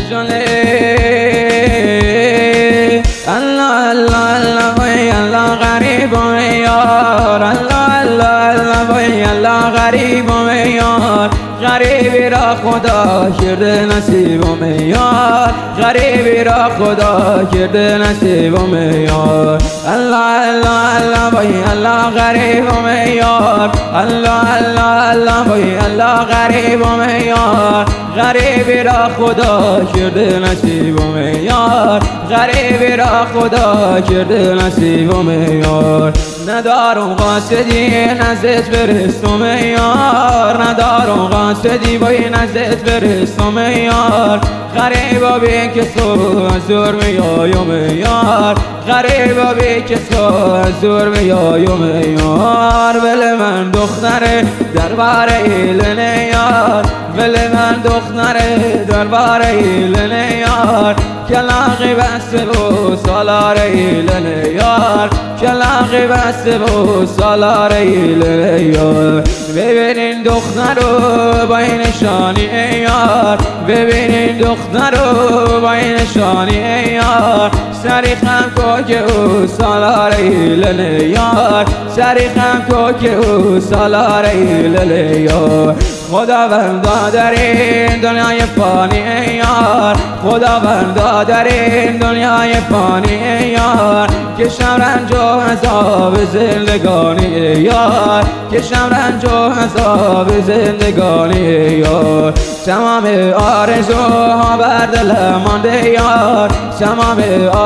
جله الله الله الله وای الله غریب و یار الله الله الله وای الله غریب و یار غریبی را خدا کرده نصیب و یار غریبی را خدا کرده نصیب و یار الله الله الله وای الله غریب و یار الله الله الله وای الله غریب و یار غریبی را خدا کرده نصیب و یار غریبی را خدا کرده نصیب و یار ندارم قاصدی نزدت برستم یار ندارم قاصدی وای نزدت برستم یار غریبا بی کسو زور میایم یار غریبا بی کسو زور میایم یار ول من دختر دربار ایلن یار ول من دختر دربار ایلن یار کلاقی بسته و سالار ایلن یار کلاقی بسته و سالار ایلن یار ببینین دختر رو با این نشانی یار ببینین دختر رو با این نشانی یار سریخم که او سالار ایلن یار سریخم که او سالار ایلن یار خداوندا در این دنیای فانی یار خداوندا در این دنیای فانی یار کشم رنج و عذاب زندگانی یار کشم رنج و عذاب زندگانی یار تمام آرزوها بر دلم مانده یار تمام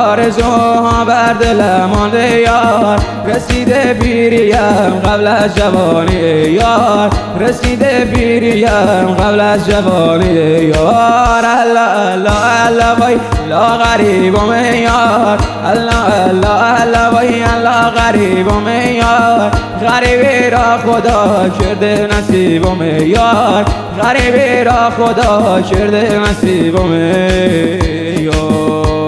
آرزوها بر دلم مانده یار رسیده پیریم قبل از جوانی یار رسیده پیریم قبل از جوانی یار الله الله الله وای الله غریبم یار الله الله الله وای الله غریبم یار غریبی را خدا کرده نصیبم یار غریبی را خدا کرده نصیبم یار